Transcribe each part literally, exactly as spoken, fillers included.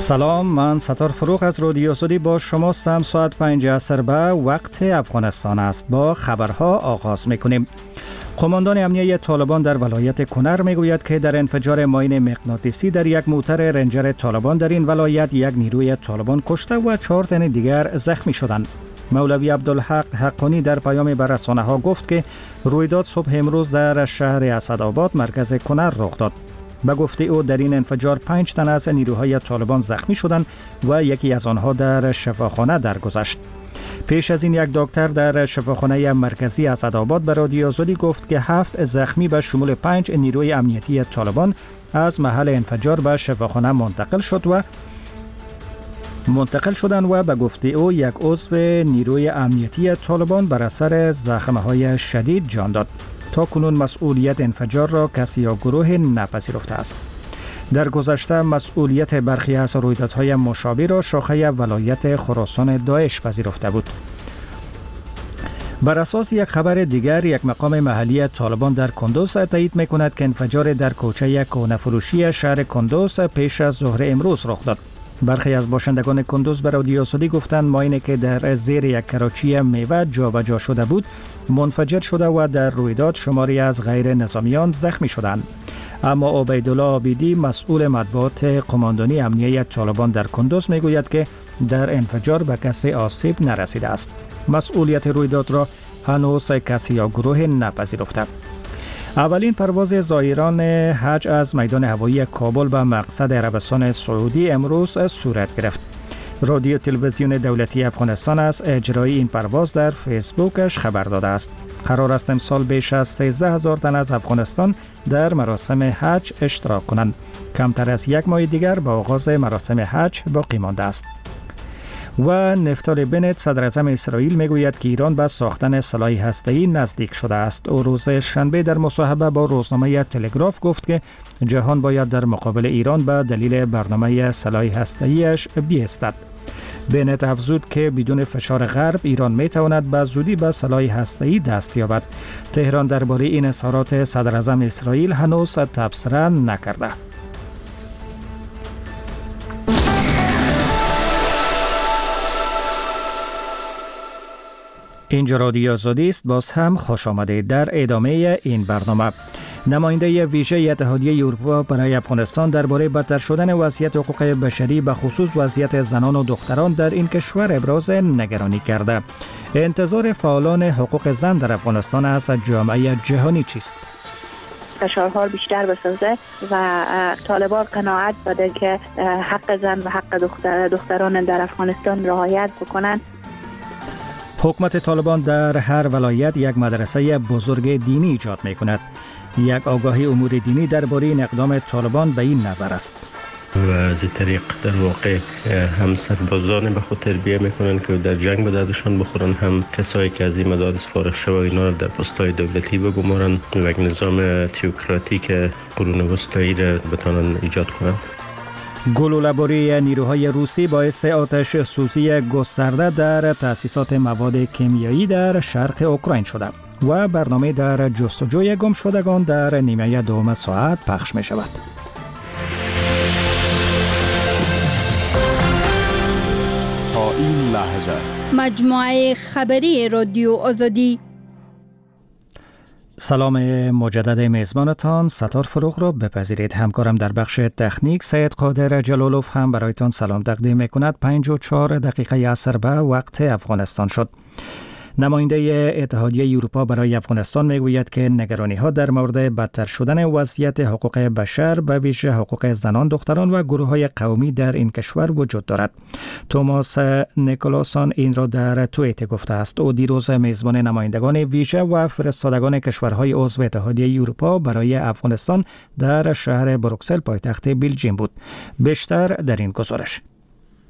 سلام، من ستار فروغ از رادیو سودی با شما سم ساعت پنج عصر به وقت افغانستان است. با خبرها آغاز میکنیم. قماندان امنیه طالبان در ولایت کنر میگوید که در انفجار ماین مغناطیسی در یک موتر رنجر طالبان در این ولایت یک نیروی طالبان کشته و چهار تن دیگر زخمی شدند. مولوی عبدالحق حقانی در پیام به رسانه ها گفت که رویداد صبح امروز در شهر اسدآباد مرکز کنر رخ داد. به گفته او در این انفجار پنج تن از نیروهای طالبان زخمی شدند و یکی از آنها در شفاخانه درگذشت. پیش از این یک دکتر در شفاخانه مرکزی اسدآباد به رادیو سودی گفت که هفت زخمی به شمول پنج نیروی امنیتی طالبان از محل انفجار به شفاخانه منتقل شد و منتقل شدند و به گفته او یک عضو نیروی امنیتی طالبان بر اثر زخم‌های شدید جان داد. تا کنون مسئولیت انفجار را کسی یا گروه نپذیرفته است. در گذشته مسئولیت برخی از رویدادهای مشابه را شاخه ولایت خراسان داعش پذیرفته بود. بر اساس یک خبر دیگر، یک مقام محلی طالبان در کندوز تایید می‌کند که انفجار در کوچه کهنه‌فروشی شهر کندوز پیش از ظهر امروز رخ داد. برخی از باشندگان کندوز به رادیو سودی گفتند ماینی که در زیر یک کراچی میوه جابجا شده بود منفجر شده و در رویداد شماری از غیر نظامیان زخمی شدند. اما عبیدالله عابدی مسئول مطبوعات قماندانی امنیه طالبان در کندوز میگوید که در انفجار به کسی آسیب نرسیده است. مسئولیت رویداد را هنوز کسی یا گروه نپذیرفته. اولین پرواز زائران حج از میدان هوایی کابل به مقصد عربستان سعودی امروز صورت گرفت. رادیو تلویزیون دولتی افغانستان از اجرای این پرواز در فیسبوکش خبر داده است. قرار است امسال بیش از سیزده هزار تن از افغانستان در مراسم حج اشتراک کنند. کمتر از یک ماه دیگر با آغاز مراسم حج باقی مانده است. و نفتالی بنت صدر اعظم اسرائیل میگوید که ایران به ساختن سلاح هسته‌ای نزدیک شده است. او روز شنبه در مصاحبه با روزنامه تلگراف گفت که جهان باید در مقابل ایران به دلیل برنامه سلاح هسته‌ایش بایستد. بنت افزود که بدون فشار غرب ایران میتواند به زودی به سلاح هسته‌ای دست یابد. تهران درباره این اظهارات صدر اعظم اسرائیل هنوز تبصره نکرده. اینجا رادیو سودی است. باز هم خوش آمدید. در ادامه این برنامه نماینده ویژه اتحادیه اروپا برای افغانستان درباره بدتر شدن وضعیت حقوق بشری به خصوص وضعیت زنان و دختران در این کشور ابراز نگرانی کرده. انتظار فعالان حقوق زن در افغانستان از جامعه جهانی چیست؟ فشارها بیشتر بسازه و طالبان قناعت داده که حق زن و حق دختر دختران در افغانستان رعایت بکنند. حکومت طالبان در هر ولایت یک مدرسه بزرگ دینی ایجاد می کند. یک آگاهی امور دینی درباره این اقدام طالبان به این نظر است. و از این طریق در واقع هم سربازان به خود تربیه میکنن که در جنگ به دردشان بخورن، هم کسایی که از این مدارس فارغ شوند اینا رو در پست‌های دولتی بگمارن و یک نظام تئوکراتیک قرون وسطایی را بتونن ایجاد کنند. گلوله‌باری نیروهای روسی باعث آتش سوزی گسترده در تأسیسات مواد کیمیایی در شرق اوکراین شده و برنامه در جستجوی گم شدگان در نیمه دوم ساعت پخش می شود. تا این لحظه مجموعه خبری رادیو آزادی. سلام مجدد میزبانتان ستار فروغ را بپذیرید. همکارم در بخش تکنیک سید قادر جلالوف هم برایتان سلام تقدیم میکند. پنج و چهار دقیقه عصر به وقت افغانستان شد. نماینده اتحادیه اروپا برای افغانستان میگوید که نگرانی ها در مورد بدتر شدن وضعیت حقوق بشر به ویژه حقوق زنان، دختران و گروه های قومی در این کشور وجود دارد. توماس نیکولاسون این را در توییت گفته است. او دیروز میزبان نمایندگان ویژه و فرستادگان کشورهای عضو اتحادیه اروپا برای افغانستان در شهر بروکسل پایتخت بلژیم بود. بیشتر در این گزارش.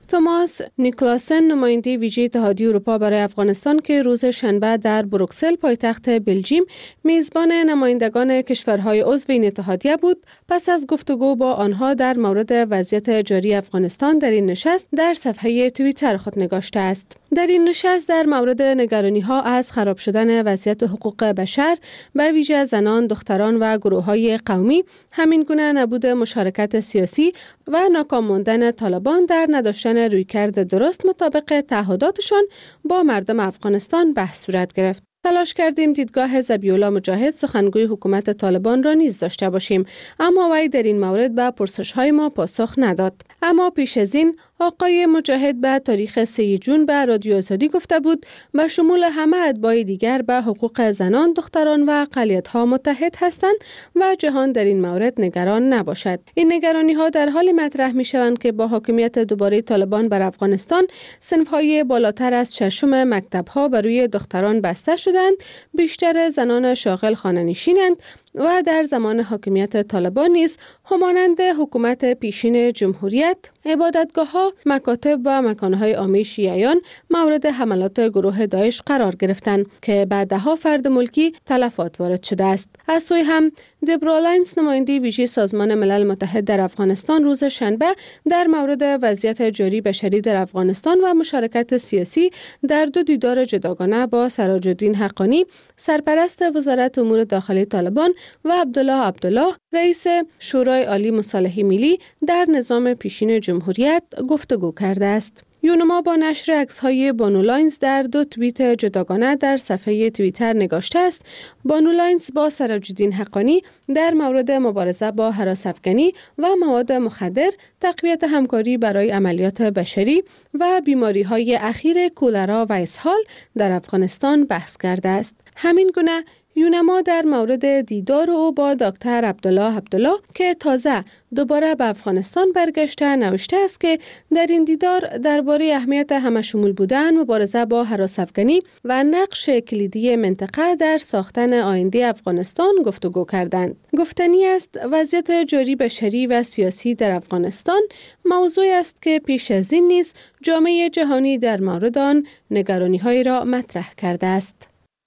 توماس نیکلاسن نماینده ویژه اتحادیه اروپا برای افغانستان که روز شنبه در بروکسل پایتخت بلژیم میزبان نمایندگان کشورهای عضو این اتحادیه بود، پس از گفتگو با آنها در مورد وضعیت جاری افغانستان در این نشست در صفحه توییتر خود نگاشته است. در این نشست در مورد نگرانی‌ها از خراب شدن وضعیت حقوق بشر به ویژه زنان، دختران و گروه‌های قومی، همین گونه نبود مشارکت سیاسی و ناکام ماندن طالبان در نداشتن رویکرد درست مطابق تعهداتشان با مردم افغانستان بحث صورت گرفت. تلاش کردیم دیدگاه ذبیح‌الله مجاهد سخنگوی حکومت طالبان را نیز داشته باشیم، اما وی در این مورد به پرسش‌های ما پاسخ نداد. اما پیش از این آقای مجاهد به تاریخ سه جون به رادیو آزادی گفته بود به شمول همه اتباع دیگر به حقوق زنان، دختران و اقلیت‌ها متحد هستند و جهان در این مورد نگران نباشد. این نگرانی‌ها در حال مطرح می‌شوند که با حاکمیت دوباره طالبان بر افغانستان صنف‌های بالاتر از چشم مکتب‌ها بر روی دختران بسته شدند، بیشتر زنان شاغل خانه‌نشینند و در زمان حاکمیت طالبان نیز همانند حکومت پیشین جمهوریت عبادتگاه‌ها، مکاتب و مکان‌های عامی شیعیان مورد حملات گروه داعش قرار گرفتند که بعدها فرد ملکی تلفات وارد شده است. از سوی هم دبرا لاینز نماینده ویژه سازمان ملل متحد در افغانستان روز شنبه در مورد وضعیت جاری بشری در افغانستان و مشارکت سیاسی در دو دیدار جداگانه با سراج الدین حقانی، سرپرست وزارت امور داخلی طالبان و عبدالله عبدالله، رئیس شورای عالی مصالحه ملی در نظام پیشین جمهوریت گفتگو کرده است. یونما با نشر عکس‌های بانو لاینز در دو توییت جداگانه در صفحه توییتر نگاشته است: بانو لاینز با سراج الدین حقانی در مورد مبارزه با هراس‌افکنی و مواد مخدر، تقویت همکاری برای عملیات بشری و بیماری‌های اخیر کولرا و اسهال در افغانستان بحث کرده است. همین گونه یونما در مورد دیدار او با دکتر عبدالله عبدالله که تازه دوباره به افغانستان برگشته نوشته است که در این دیدار درباره اهمیت همه‌شمول بودن، مبارزه با هراس‌افکنی و نقش کلیدی منطقه در ساختن آینده افغانستان گفتگو کردند. گفتنی است وضعیت جاری بشری و سیاسی در افغانستان موضوعی است که پیش از این نیز جامعه جهانی در مورد آن نگرانی‌هایی را مطرح کرده است.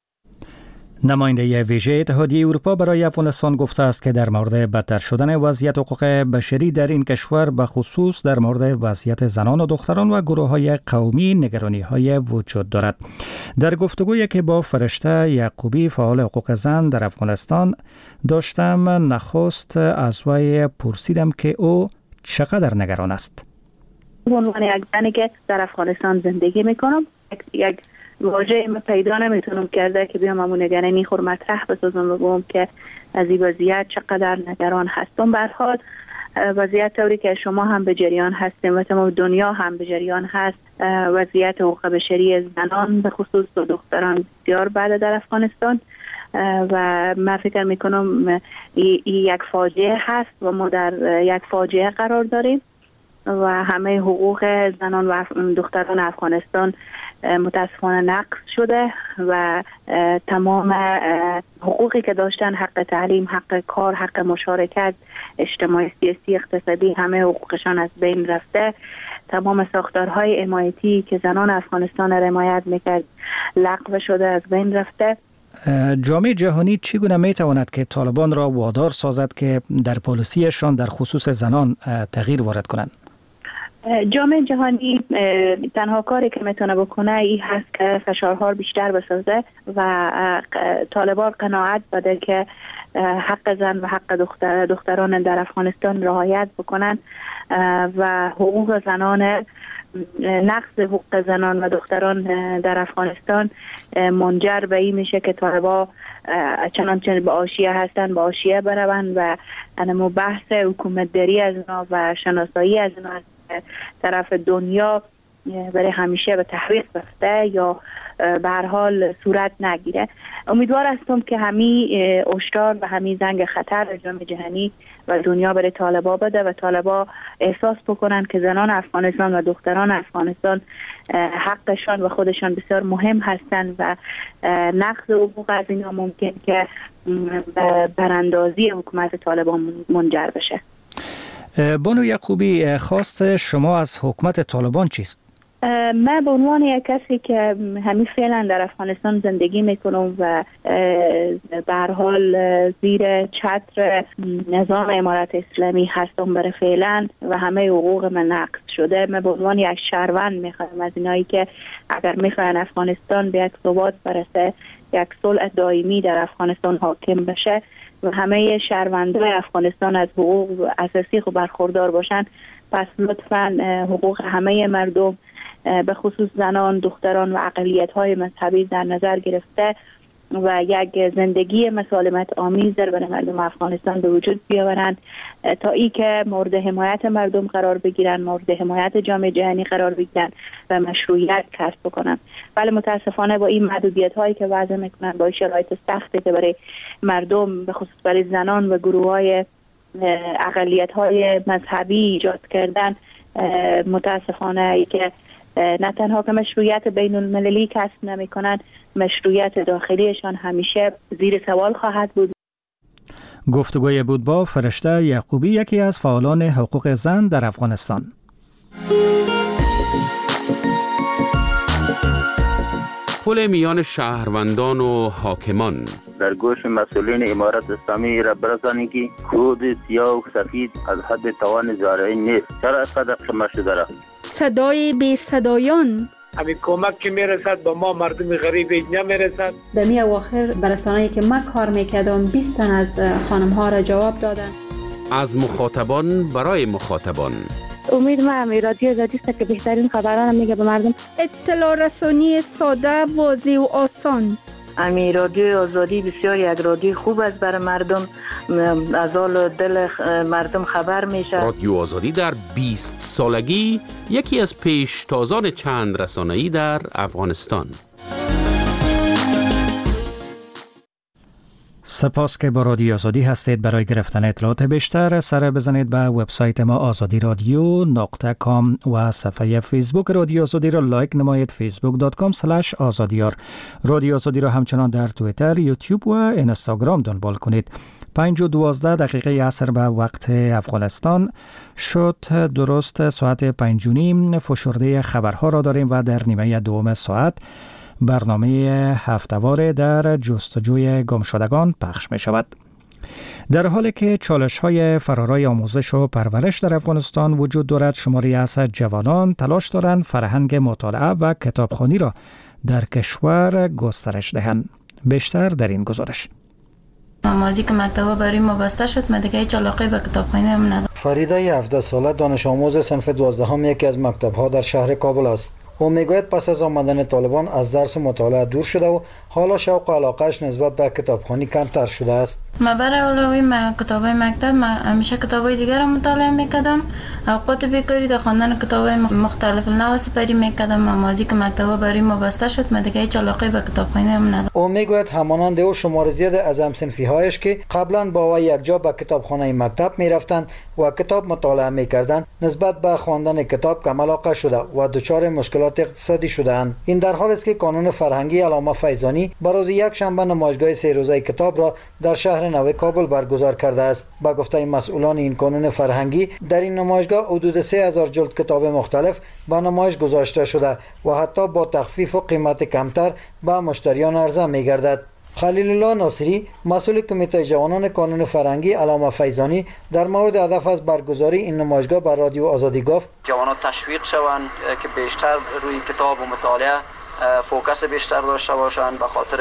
نماینده ویژه اتحادیه اروپا برای افغانستان گفته است که در مورد بدتر شدن وضعیت حقوق بشری در این کشور به خصوص در مورد وضعیت زنان و دختران و گروه‌های قومی نگرانی‌های وجود دارد. در گفتگویی که با فرشته یعقوبی فعال حقوق زن در افغانستان داشتم، نخست از وی پرسیدم که او چقدر نگران است. به عنوان یک زنی که در افغانستان زندگی میکنم، یک واژه ما پیدا نمیتونم کرده که بیام همون نگرانی خور مطرح بسازم و بگم که از این وضعیت چقدر نگران هستم. به هر حال وضعیت طوری که شما هم به جریان هستیم و تمام دنیا هم به جریان هست، وضعیت حقوق بشری زنان به خصوص دختران بسیار بده در افغانستان و من فکر میکنم این یک فاجعه هست و ما در یک فاجعه قرار داریم و همه حقوق زنان و دختران افغانستان متاسفانه نقض شده و تمام حقوقی که داشتن، حق تعلیم، حق کار، حق مشارکت اجتماعی، سیاسی، اقتصادی، همه حقوقشان از بین رفته. تمام ساختارهای حمایتی که زنان افغانستان را حمایت میکرد لغو شده، از بین رفته. جامعه جهانی چگونه میتواند که طالبان را وادار سازد که در پالیسیشان در خصوص زنان تغییر وارد کنند؟ جامعه جهانی تنها کاری که میتونه بکنه این هست که فشارها بیشتر بسازه و طالبان قناعت بده که حق زن و حق دختر دختران در افغانستان رعایت بکنن و حقوق زنان، نقض حقوق زنان و دختران در افغانستان منجر به این میشه که طالبان چنانچه به آشیه هستن به آشیه بروند و انمو بحث حکومتداری از اینا و شناسایی از اینا از طرف دنیا برای همیشه به تحقیق رفته یا به هر حال صورت نگیره. امیدوار هستم که همین هشدار و همین زنگ خطر جامعه جهانی و دنیا برای طالبا بده و طالبا احساس بکنن که زنان افغانستان و دختران افغانستان حقشان و خودشان بسیار مهم هستند و نقض حقوق از اینا ممکن که براندازی حکومت طالبان منجر بشه. بانو یعقوبی، خواست شما از حکومت طالبان چیست؟ من به عنوان یک کسی که همین فعلا در افغانستان زندگی میکنم و به هر حال زیر چتر نظام امارت اسلامی هستم برای فعلا و همه حقوق من نقض شده، من به عنوان یک شهروند میخوام از اینایی که اگر میخوان افغانستان به یک ثبات برسه، یک صلح دائمی در افغانستان حاکم بشه و همه شهروندان افغانستان از حقوق اساسی خود برخوردار باشن، پس لطفاً حقوق همه مردم به خصوص زنان، دختران و اقلیت‌های مذهبی در نظر گرفته و یک زندگی مسالمت آمیز در برای مردم افغانستان به وجود بیاورند تا ای که مورد حمایت مردم قرار بگیرن، مورد حمایت جامعه جهانی قرار بگیرن و مشروعیت کسب بکنن. ولی متاسفانه با این محدودیت هایی که وضع میکنن، با این شرایط سختی که برای مردم به خصوص برای زنان و گروه های اقلیت های مذهبی ایجاد کردن، متاسفانه ای که نه تنها که مشروعیت بین المللی کسب نمی کنند، مشروعیت داخلیشان همیشه زیر سوال خواهد بود. گفتگوی بود با فرشته یعقوبی، یکی از فعالان حقوق زن در افغانستان. پل میان شهروندان و حاکمان در گوش مسئولین امارت اسلامی را برسانید که کود سیاه و سفید از حد توان زارعی نیست. چرا اینقدر شما شده را؟ صدای بی صدایان، همین کمک که میرسد به ما مردم غریب نمیرسد. در می اواخر برسانه‌ای که من کار میکردم بیست تن از خانم ها را جواب دادن. از مخاطبان برای مخاطبان. امید ما رادیو آزادی است که بهترین خبران میگه به مردم. اطلاع رسانی ساده، واضح و آسان. امی رادیو آزادی بسیار یک رادیو خوب است برای مردم، از حال دل مردم خبر میشه. رادیو آزادی در بیست سالگی یکی از پیشتازان چند رسانه‌ای در افغانستان. سپاس که با رادیو آزادی هستید. برای گرفتن اطلاعات بیشتر سر بزنید به وبسایت ما آزادی رادیو نقطه کام و صفحه فیسبوک رادیو آزادی را لایک نمایید، فیسبوک دات کام اسلش آزادیار. رادیو آزادی را همچنان در توییتر، یوتیوب و اینستاگرام دنبال کنید. پنج و دوازده دقیقه عصر به وقت افغانستان شد، درست ساعت پنج و نیم فشرده خبرها را داریم و در نیمه دوم ساعت برنامه هفته‌وار در جستجوی گمشدگان پخش می شود. در حالی که چالش‌های فرارای آموزش و پرورش در افغانستان وجود دارد، شماری از جوانان تلاش دارند فرهنگ مطالعه و کتابخوانی را در کشور گسترش دهند. بیشتر در این گزارش. مازی که مکتبا برای ما بسته شد، من دیگه هیچ علاقه به کتابخوانی هم ندارم. فریده هفده ساله دانش آموز صنف دوازدهم یکی از مکتب‌ها در شهر کابل است. او میگوید پس از آمدن طالبان از درس و مطالعه دور شده و حالا شوق و علاقهش نسبت به کتابخوانی کمتر شده است. من برای اولوی کتابای مکتب، من همیشه کتابای دیگر را مطالعه میکردم. اوقات بیکاری در خواندن کتابای مختلف النوع سپری میکردم. من مازی که مکتبا برای ما بسته شد، من دیگه هیچ علاقه به کتابخوانی هم ندارم. او میگوید همانند او شمار زیاد از همصنفی هایش که قبلا با وی یکجا به کتابخانه مکتب میرفتند و کتاب مطالعه میکردند، نسبت به خواندن کتاب کم علاقه شده و دچار مشکلات اقتصادی شده‌اند. این در حالی است که کانون فرهنگی علامه فیضانی برای یک شنبه نمایشگاه سه روزه کتاب را در شهر نو کابل برگزار کرده است. با گفته مسئولان این کانون فرهنگی، در این نمایشگاه حدود سه هزار جلد کتاب مختلف به نمایش گذاشته شده و حتی با تخفیف و قیمت کمتر به مشتریان عرضه می‌گردد. خلیل الله ناصری، مسئول کمیته جوانان کانون فرهنگی علامه فیضانی، در مورد هدف از برگزاری این نمایشگاه بر رادیو آزادی گفت: جوانان تشویق شوند که بیشتر روی کتاب و مطالعه فوکس بیشتر داشته باشند، به خاطر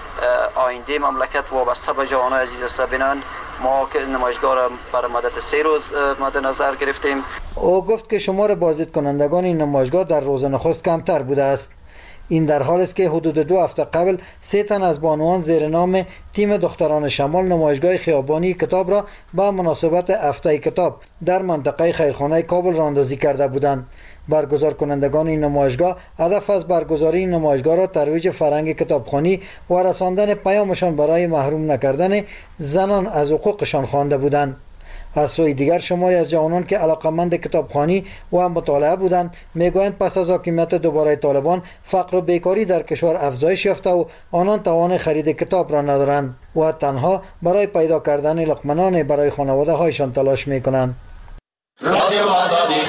آینده مملکت وابسته به جوانان عزیز است. ببینند ما که نمایشگاه را برای مدت سه روز مد نظر گرفتیم. او گفت که شمار بازدید کنندگان این نمایشگاه در روز نخست کمتر بوده است. این در حالی است که حدود دو هفته قبل سه تن از بانوان زیر نام تیم دختران شمال نمایشگاه خیابانی کتاب را به مناسبت هفته کتاب در منطقه خیرخانه کابل راندازی کرده بودند. برگزار کنندگان این نمایشگاه هدف از برگزاری این نمایشگاه را ترویج فرهنگ کتابخوانی و رساندن پیامشان برای محروم نکردن زنان از حقوقشان خوانده بودند. از سوی دیگر شماری از جوانان که علاقمند کتابخوانی و مطالعه بودند میگویند پس از حاکمیت دوباره طالبان فقر و بیکاری در کشور افزایش یافته و آنان توان خرید کتاب را ندارند و تنها برای پیدا کردن لقمه نان برای خانواده هایشان تلاش میکنند. رادیو آزادی.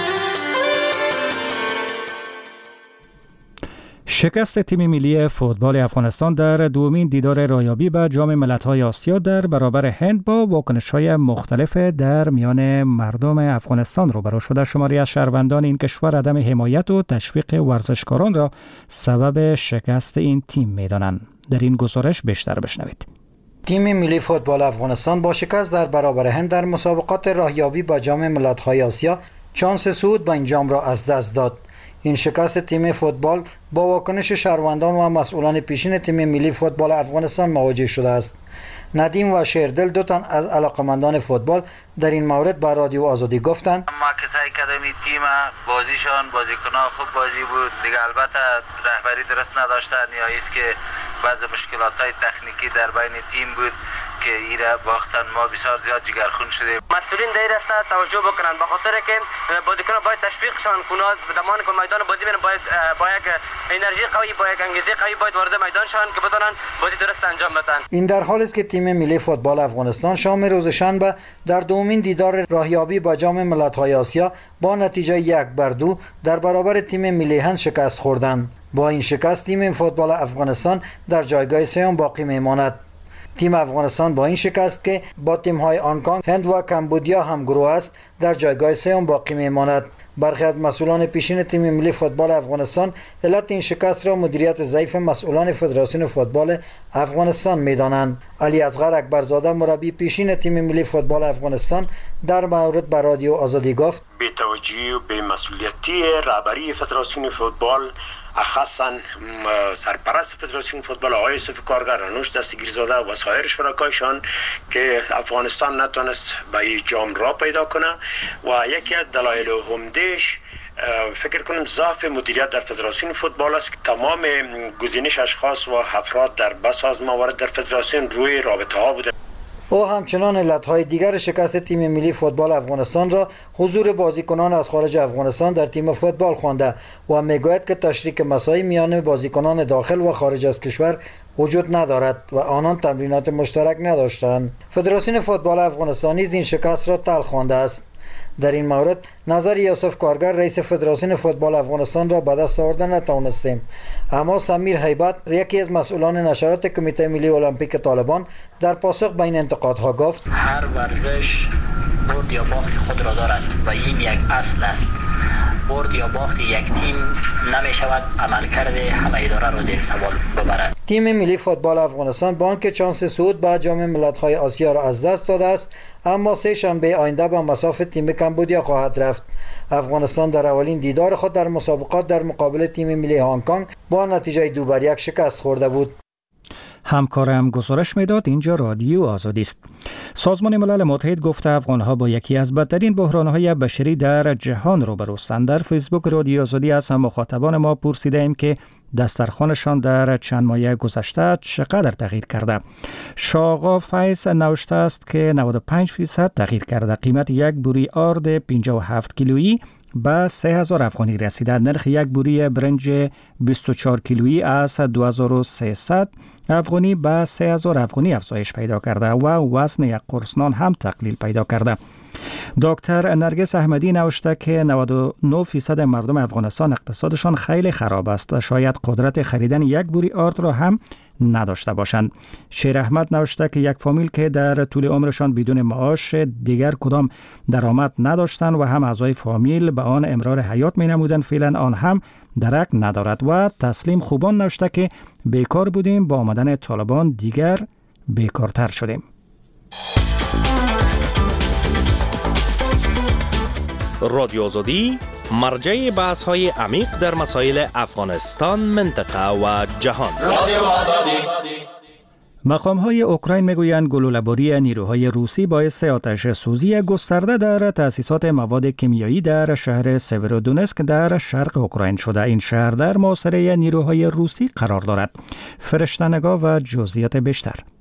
شکست تیم ملی فوتبال افغانستان در دومین دیدار رایابی به جام ملت‌های آسیا در برابر هند با واکنش‌های مختلف در میان مردم افغانستان روبرو شده. شماری از شهروندان این کشور عدم حمایت و تشویق ورزشکاران را سبب شکست این تیم می‌دانند. در این گزارش بیشتر بشنوید. تیم ملی فوتبال افغانستان با شکست در برابر هند در مسابقات راهیابی به جام ملت‌های آسیا شانس صعود به این جام را از دست داد. این شکست تیم فوتبال با واکنش شهروندان و مسئولان پیشین تیم ملی فوتبال افغانستان مواجه شده است. ندیم و شیردل دو تن از علاقمندان فوتبال در این مورد با رادیو آزادی گفتند ما که سعی کردیم تیم بازیشان بازیکنان خوب بازی بود دیگه، البته رهبری درست نداشتن یا ایست که بعض مشکلات‌های تکنیکی در بین تیم بود که ایره باختن. ما بسیار زیاد جگرخون شدیم. مسئولین در این راستا توجه بکنن به خاطر که بازیکنان باید تشویقشان کنند. زمانی که میدان بازی میرن باید با یک انرژی قوی با یک انگیزه قوی باید وارد میدان شون که بتونن بازی درست انجام بدن. این در حالی است که تیم ملی فوتبال افغانستان شام روز شنبه در دومین دیدار راهیابی با جام ملت‌های آسیا با نتیجه یک بر دو در برابر تیم ملی هند شکست خوردند. با این شکست تیم فوتبال افغانستان در جایگاه سوم باقی میماند. تیم افغانستان با این شکست که با تیم‌های هنگ‌کنگ، هند و کمبودیا هم گروه است در جایگاه سوم باقی میماند. برخی از مسئولان پیشین تیم ملی فوتبال افغانستان علت این شکست را مدیریت ضعیف مسئولان فدراسیون فوتبال افغانستان می‌دانند. علی اصغر اکبرزاده مربی پیشین تیم ملی فوتبال افغانستان در مورد به رادیو آزادی گفت: بی‌توجهی و بی‌مسئولیتی رهبری فدراسیون فوتبال، خاصا سرپرست فدراسیون فوتبال آقای یوسف کارگر، رانوش دستگیرزاده و سایر شرکایشان که افغانستان نتونست به این جام را پیدا کنه و یکی از دلایل عمده‌اش فکر کنم ضعف مدیریت در فدراسیون فوتبال است که تمام گزینش اشخاص و افراد در بساز موارد در فدراسیون روی رابطه ها بوده. او همچنان علتهای دیگر شکست تیم ملی فوتبال افغانستان را حضور بازیکنان از خارج افغانستان در تیم فوتبال خوانده و میگوید که تشریک مساعی میان بازیکنان داخل و خارج از کشور وجود ندارد و آنان تمرینات مشترک نداشتند. فدراسیون فوتبال افغانستان نیز این شکست را تلخ خوانده است. در این مورد نظر یوسف کارگر رئیس فدراسیون فوتبال افغانستان را به دست آوردن نتوانستیم، اما سمیر هیبت یکی از مسئولان نشرات کمیته ملی المپیک طالبان در پاسخ به این انتقادها گفت: هر ورزش برد یا باخت خود را دارد و این یک اصل است. برد یا باخت یک تیم نمی شود عملکرد همه اداره را زیر سوال ببرد. تیم ملی فوتبال افغانستان با آنکه شانس صعود به جام ملت‌های آسیا را از دست داده است، اما سه شنبه آینده به مصاف تیم کمبودیا خواهد رفت. افغانستان در اولین دیدار خود در مسابقات در مقابل تیم ملی هنگ‌کنگ با نتیجه دو بر یک شکست خورده بود. همکارم گزارش میداد. اینجا رادیو آزادی است. سازمان ملل متحد گفته افغانها با یکی از بدترین بحران‌های بشری در جهان روبروستند. در فیسبوک رادیو آزادی از مخاطبان ما پرسیده ایم که دسترخوانشان در چند ماه گذشته چقدر تغییر کرده. شاقا فیض نوشته است که نود و پنج درصد تغییر کرده. قیمت یک بوری آرد پنجاه و هفت کیلویی به سه هزار افغانی رسیده. نرخ یک بوری برنج بیست و چهار کیلویی از دو هزار و سیصد افغانی به سه هزار افغانی افزایش پیدا کرده و وزن یک قرص نان هم تقلیل پیدا کرده. دکتر نرگس احمدی نوشته که نود و نه درصد مردم افغانستان اقتصادشان خیلی خراب است. شاید قدرت خریدن یک بوری آرد را هم نداشته باشند. شیر احمد نوشته که یک فامیل که در طول عمرشان بدون معاش دیگر کدام درآمد نداشتند و هم اعضای فامیل به آن امرار حیات می نمودند، فعلا آن هم درک ندارد. و تسلیم خوبان نوشته که بیکار بودیم، با آمدن طالبان دیگر بیکارتر شدیم. رادیو آزادی مرجع بحث های عمیق در مسائل افغانستان، منطقه و جهان. رادیو آزادی. مقام های اوکراین میگویند گلوله‌باری نیروهای روسی باعث آتش سوزی گسترده در تأسیسات مواد کیمیایی در شهر سیورودونسک در شرق اوکراین شده. این شهر در محاصره نیروهای روسی قرار دارد. فرشته‌نگاه و جزئیات بیشتر.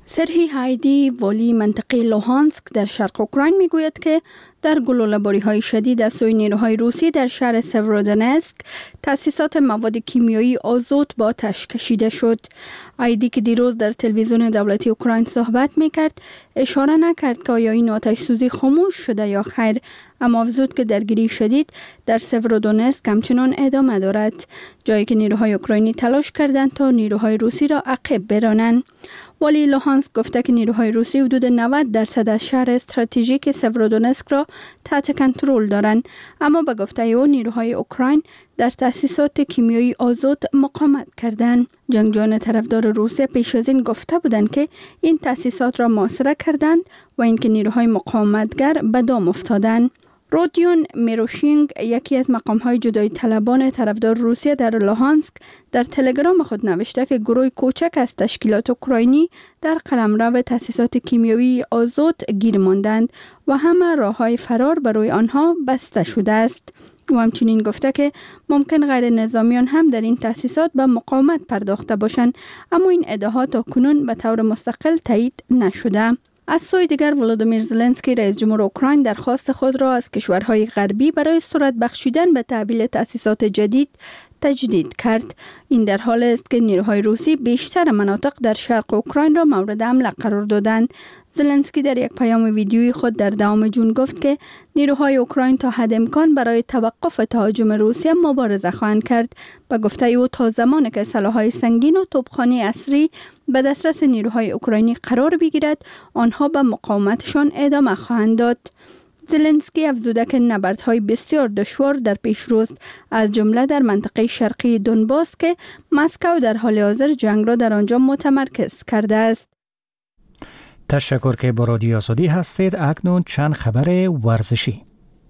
سرهی هایدی والی منطقه لوهانسک در شرق اوکراین میگوید که در گلوله‌باری‌های شدید از سوی نیروهای روسی در شهر سورودونسک تأسیسات مواد کیمیایی آزوت با آتش کشیده شد. هایدی که دیروز در تلویزیون دولتی اوکراین صحبت میکرد اشاره نکرد که آیا این آتش سوزی خاموش شده یا خیر، اما افزود که درگیری شدید در سورودونسک همچنان ادامه دارد، جایی که نیروهای اوکراینی تلاش کردند تا نیروهای روسی را عقب برانند. والی لوهانسک گفته که نیروهای روسی حدود نود درصد از شهر استراتژیک سورودونسک را تحت کنترل دارند، اما به گفته او نیروهای اوکراین در تأسیسات کیمیایی آزوت مقاومت کردند. جنگجویان طرفدار روسیه پیش از این گفته بودند که این تأسیسات را محاصره کردند و اینکه نیروهای مقاومتگر به دام افتادند. رودیون میروشینگ، یکی از مقام‌های جدایی طلبان طرفدار روسیه در لوهانسک، در تلگرام خود نوشته که گروه کوچک از تشکیلات اوکراینی در قلمرو تأسیسات کیمیایی آزوت گیر ماندند و همه راه‌های فرار برای آنها بسته شده است. و همچنین گفته که ممکن غیر نظامیان هم در این تأسیسات به مقاومت پرداخته باشند، اما این ادعا تا کنون به طور مستقل تایید نشده. از سوی دیگر ولودیمیر زلنسکی رئیس جمهور اوکراین درخواست خود را از کشورهای غربی برای سرعت بخشیدن به تحویل تأسیسات جدید تجدید کرد. این در حال است که نیروهای روسی بیشتر مناطق در شرق اوکراین را مورد حمله قرار دادند. زلنسکی در یک پیام ویدیویی خود در دوم ژوئن گفت که نیروهای اوکراین تا حد امکان برای توقف تهاجم روسیه مبارزه خواهند کرد. به گفته او تا زمانی که سلاح‌های سنگین و توپخانه عصری به دسترس نیروهای اوکراینی قرار بگیرد، آنها به مقاومتشان ادامه خواهند داد. زلنسکی افزوده که نبردهای بسیار دشوار در پیش روست، از جمله در منطقه شرقی دونباس که مسکو در حال حاضر جنگ را در آنجا متمرکز کرده است. تشکر که با رادیو آزادی هستید. اکنون چند خبر ورزشی.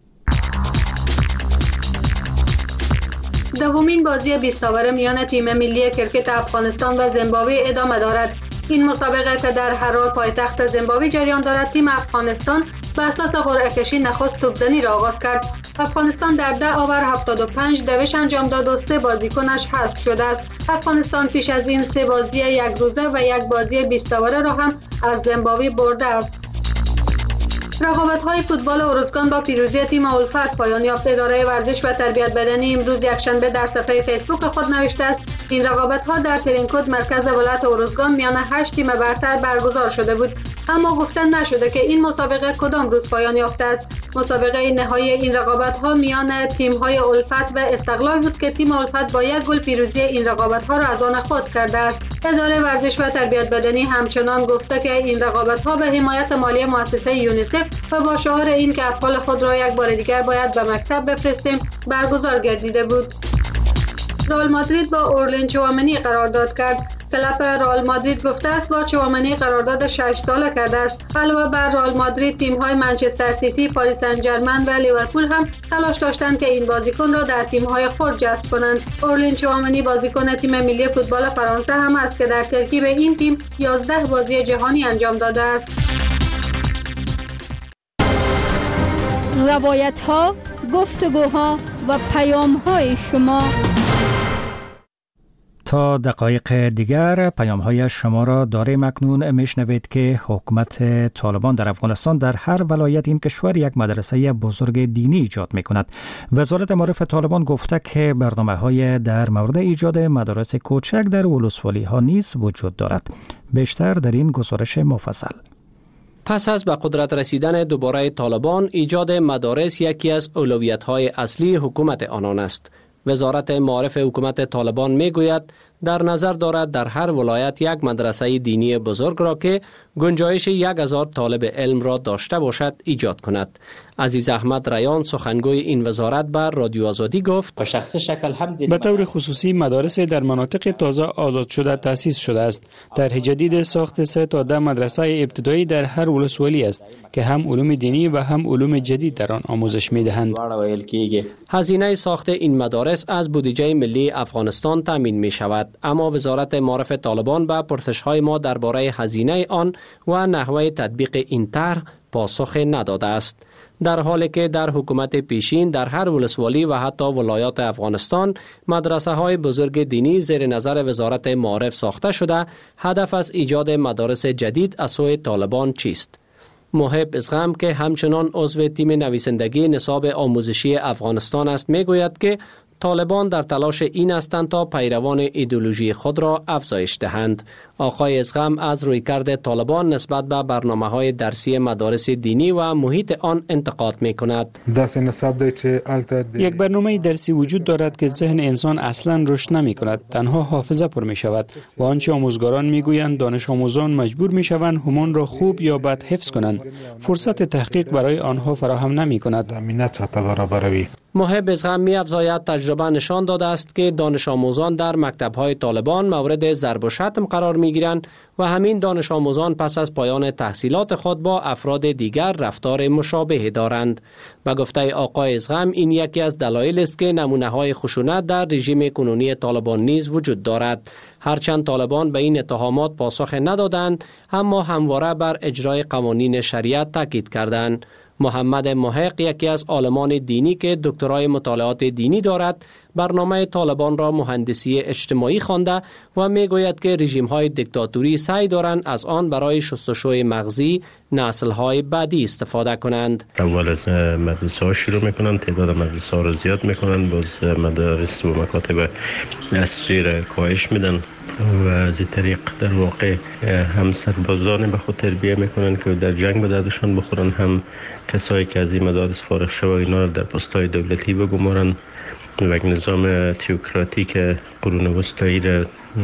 دومین بازی بیست اوور میان تیم ملی کرکت افغانستان و زیمبابوه ادامه دارد. این مسابقه که در هرار پایتخت زیمبابوه جریان دارد، تیم افغانستان به اساس قرعه کشی نخست توپزنی را آغاز کرد. افغانستان در ده اوور هفتاد و پنج دوش انجام داد و سه بازیکنش حذف شده است. افغانستان پیش از این سه بازی یک روزه و یک بازی بیست اوره را هم از زیمبابوه برده است. رقابت‌های فوتبال ارزگان با پیروزی تیم الفت پایان یافت. اداره ورزش و تربیت بدنی امروز یکشنبه در صفحه فیسبوک خود نوشته است این رقابت‌ها در ترینکود مرکز ولایت ارزگان میان هشت تیم برتر برگزار شده بود، اما گفته نشده که این مسابقه کدام روز پایان یافته است. مسابقه نهایی این رقابت‌ها میان تیم‌های الفت و استقلال بود که تیم الفت با یک گل پیروزی این رقابت‌ها را از آن خود کرده است. اداره ورزش و تربیت بدنی همچنان گفته که این رقابت‌ها به حمایت مالی مؤسسه یونیسف و با شعار این که اطفال خود را یک بار دیگر باید به مکتب بفرستیم برگزار گردیده بود. رئال مادرید با اورلین چوامنی قرارداد کرد. کلب رئال مادرید گفته است با چوامنی قرارداد شش ساله کرده است. علاوه بر رئال مادرید، تیم‌های منچستر سیتی، پاریس سن ژرمن و لیورپول هم تلاش داشتند که این بازیکن را در تیم‌های خود جذب کنند. اورلین چوامنی بازیکن تیم ملی فوتبال فرانسه هم است که در ترکیب این تیم یازده بازی جهانی انجام داده است. روایت‌ها، گفتگوها و پیام‌های شما. تا دقایق دیگر پیام‌های شما را داریم. اکنون میشنوید که حکومت طالبان در افغانستان در هر ولایت این کشور یک مدرسه بزرگ دینی ایجاد می‌کند. وزارت معارف طالبان گفته که برنامه‌های در مورد ایجاد مدارس کوچک در ولسوالی‌ها نیز وجود دارد. بیشتر در این گزارش مفصل. پس از به قدرت رسیدن دوباره طالبان، ایجاد مدارس یکی از اولویت‌های اصلی حکومت آنان است. وزارت معارف حکومت طالبان میگوید در نظر دارد در هر ولایت یک مدرسه دینی بزرگ را که گنجایش یک هزار طالب علم را داشته باشد ایجاد کند. عزیز احمد ریان سخنگوی این وزارت بر رادیو آزادی گفت به شخص شکل هم به طور خصوصی مدارس در مناطق تازه آزاد شده تأسیس شده است. طرح جدید ساخت سه تا ده مدرسه ابتدایی در هر ولسوالی است که هم علوم دینی و هم علوم جدید در آن آموزش می‌دهند. هزینه ساخت این مدارس از بودجه ملی افغانستان تامین می شود، اما وزارت معارف طالبان به پرسش‌های ما درباره هزینه آن و نحوه تطبیق این طرح پاسخ نداده است. در حالی که در حکومت پیشین در هر ولسوالی و حتی ولایات افغانستان مدرسه های بزرگ دینی زیر نظر وزارت معارف ساخته شده، هدف از ایجاد مدارس جدید از سوی طالبان چیست؟ محب ازغم که همچنان عضو تیم نویسندگی نصاب آموزشی افغانستان است میگوید که طالبان در تلاش این هستند تا پیروان ایدئولوژی خود را افزایش دهند. آقای ازغم از رویکرد طالبان نسبت به برنامه‌های درسی مدارس دینی و محیط آن انتقاد می‌کند. یک برنامه درسی وجود دارد که ذهن انسان اصلاً رشد نمی‌کند، تنها حافظه پر می‌شود و آنچه آموزگاران می‌گویند دانش آموزان مجبور می‌شوند همان را خوب یا بد حفظ کنند. فرصت تحقیق برای آنها فراهم نمی‌کند. محب ازغم می‌افزاید تجربه نشان داده است که دانش آموزان در مکتب‌های طالبان مورد ضرب و شتم قرار می‌گیرند و همین دانش آموزان پس از پایان تحصیلات خود با افراد دیگر رفتار مشابه دارند. به گفته آقای ازغم این یکی از دلایل است که نمونه‌های خشونت در رژیم کنونی طالبان نیز وجود دارد. هرچند طالبان به این اتهامات پاسخ ندادند، اما همواره بر اجرای قوانین شریعت تاکید کردند. محمد محق یکی از عالمان دینی که دکترای مطالعات دینی دارد، برنامه طالبان را مهندسی اجتماعی خوانده و میگوید که رژیم‌های دیکتاتوری سعی دارند از آن برای شستشوی مغزی نسل‌های بعدی استفاده کنند. اول از مدرسه ها شروع میکنند، تعداد مدرسه ها را زیاد میکنند، باز مدارس و مکاتب اصلی را کاهش میدن و از این طریق در واقع هم سربازان به خود تربیه میکنن که در جنگ به دردشان بخورن، هم کسایی که از این مدارس فارغ شوند اینا را در پست‌های دولتی بگمارن و یک نظام تئوکراتیک قرون وسطایی را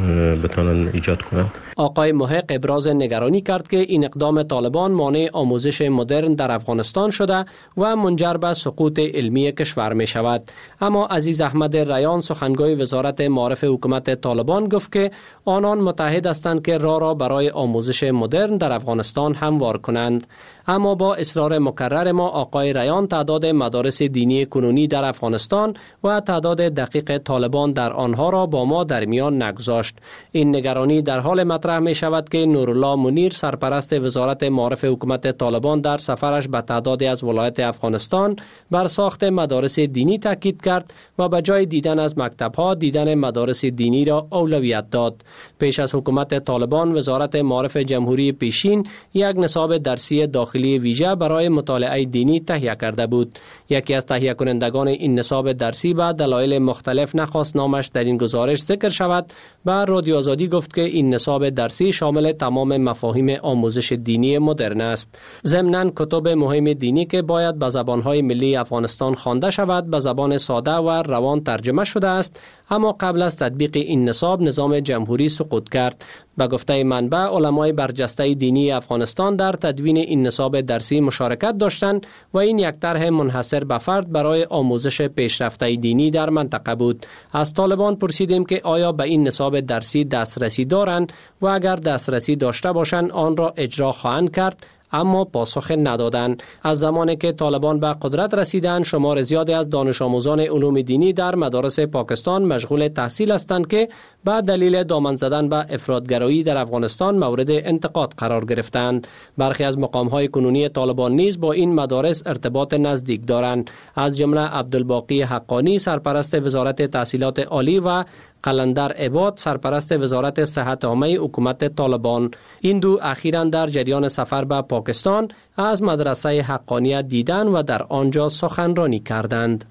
بتانن ایجاد کنند. آقای محق ابراز نگرانی کرد که این اقدام طالبان مانع آموزش مدرن در افغانستان شده و منجر به سقوط علمی کشور می شود. اما عزیز احمد ریان سخنگوی وزارت معارف حکومت طالبان گفت که آنان متحد هستند که راه را برای آموزش مدرن در افغانستان هموار کنند. اما با اصرار مکرر ما آقای ریان تعداد مدارس دینی کنونی در افغانستان و تعداد دقیق طالبان در آنها را با ما در میان نگذاشت. این نگرانی در حال مطرح می شود که نورالله منیر سرپرست وزارت معارف حکومت طالبان در سفرش به تعدادی از ولایت افغانستان بر ساخت مدارس دینی تاکید کرد و به جای دیدن از مکتب‌ها دیدن مدارس دینی را اولویت داد. پیش از حکومت طالبان وزارت معارف جمهوری پیشین یک نصاب درسی داخلی ویژه برای مطالعه دینی تهیه کرده بود. یکی از تهیه کنندگان این نصاب درسی به دلایل مختلف نخواست نامش در این گزارش ذکر شود، به رادیو آزادی گفت که این نصاب درسی شامل تمام مفاهیم آموزش دینی مدرن است. ضمناً کتب مهم دینی که باید به زبان‌های ملی افغانستان خوانده شود به زبان ساده و روان ترجمه شده است، اما قبل از تطبیق این نصاب نظام جمهوری سقوط کرد. به گفته منبع علمای برجسته دینی افغانستان در تدوین این نصاب درسی مشارکت داشتند و این یک طرح منحصر به فرد برای آموزش پیشرفته دینی در منطقه بود. از طالبان پرسیدیم که آیا به این نصاب درسی دسترسی دارند و اگر دسترسی داشته باشند آن را اجرا خواهند کرد، اما پاسخ ندادند. از زمانی که طالبان به قدرت رسیدند شمار زیادی از دانش آموزان علوم دینی در مدارس پاکستان مشغول تحصیل هستند که به دلیل دامن زدن به افراطگرایی در افغانستان مورد انتقاد قرار گرفتند. برخی از مقام‌های کنونی طالبان نیز با این مدارس ارتباط نزدیک دارند، از جمله عبدالباقی حقانی سرپرست وزارت تحصیلات عالی و قلندر عباد سرپرست وزارت صحت عامه حکومت طالبان. این دو اخیراً در جریان سفر به پاکستان از مدرسه حقانیه دیدن و در آنجا سخنرانی کردند.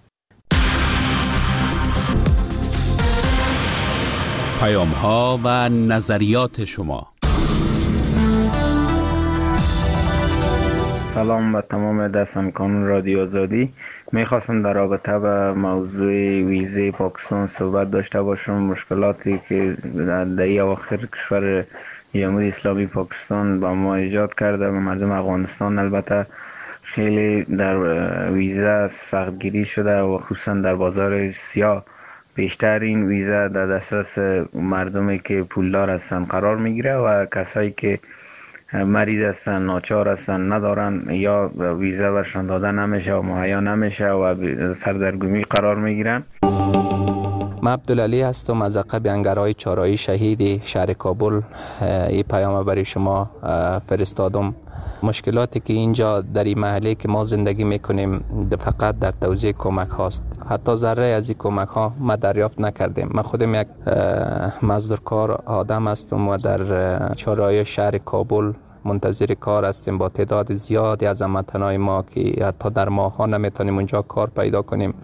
پیام ها و نظریات شما. سلام به تمام دستمکان رادیو آزادی. میخواستم در رابطه به موضوع ویزه پاکستان صحبت داشته باشم. مشکلاتی که در اواخر کشور جمهوری اسلامی پاکستان با ما ایجاد کرده و مردم افغانستان البته خیلی در ویزه سختگیری شده و خصوصا در بازار سیاه بیشتر این ویزه در دسترس مردمی که پولدار هستند قرار میگیره و کسایی که مریض هستن، ناچار هستن، ندارن یا ویزه برشان داده نمیشه و مهیا نمیشه و سردرگمی قرار میگیرن. من عبدالعلی هستم از عقب انگرهای چهارراهی شهید شهر کابل. این پیام برای شما فرستادم مشکلاتی که اینجا در این محله که ما زندگی میکنیم فقط در توزیع کمک هاست. حتی ذره از این کمک ها ما دریافت نکردیم. من خودم یک مزدورکار آدم هستم و در چهارراه شهر کابل منتظر کار هستیم با تعداد زیادی از هموطنان ما که حتی در ماه ها نمیتونیم اونجا کار پیدا کنیم.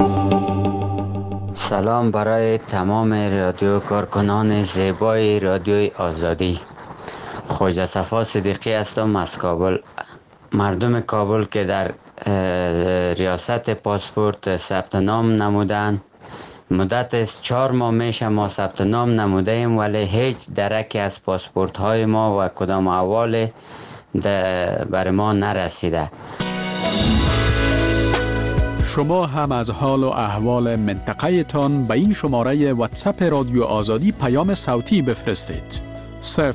سلام برای تمام رادیو کارکنان زیبای رادیوی آزادی. خواجه صفا صدیقی هستم از کابل. مردم کابل که در ریاست پاسپورت ثبت نام نمودن، مدت از چهار ماه میشه ما ثبت نام نموده ایم ولی هیچ درکی از پاسپورت های ما و کدام احوال بر ما نرسیده. شما هم از حال و احوال منطقه تان به این شماره واتساپ رادیو آزادی پیام صوتی بفرستید.